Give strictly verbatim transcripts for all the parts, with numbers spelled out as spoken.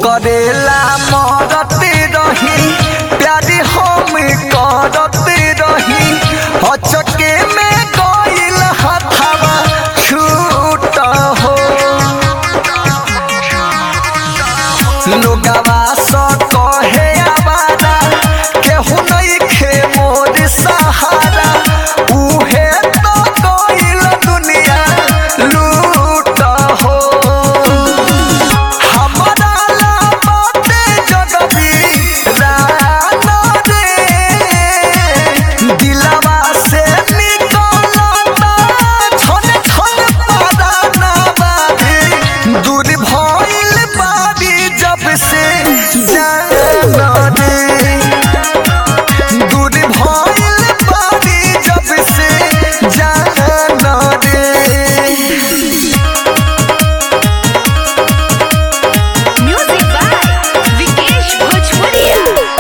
करेला मरते रही प्यारी हम करते रही अचके में गइल हथवा छूट हो लोगवा स कहे आवारा केहू नइखे मोर सहारा उहे तो गइल दुनिया लूट हो हमरा ला बाटे जगबी रात रे दिलवा से निकलता छन छन पराना बाबी दूर भइल बाबी जब से जान रे दूर भइल बाबी जब से जान रे। Music by Vikesh Bhojpuria.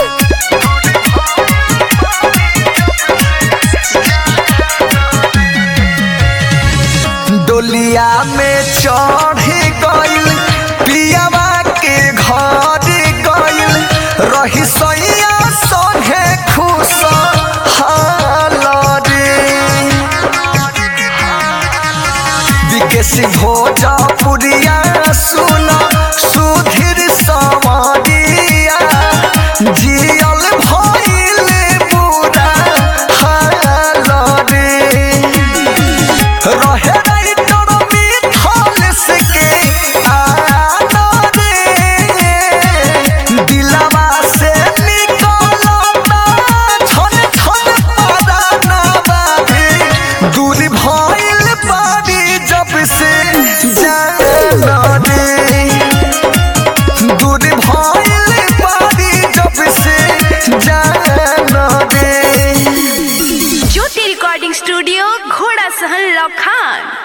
डोलिया में चढ़ गइल पियावा के घर गइल रही सैया संगे खुश हाल रे विकेश भोजपुरिया सुन सुधीर सब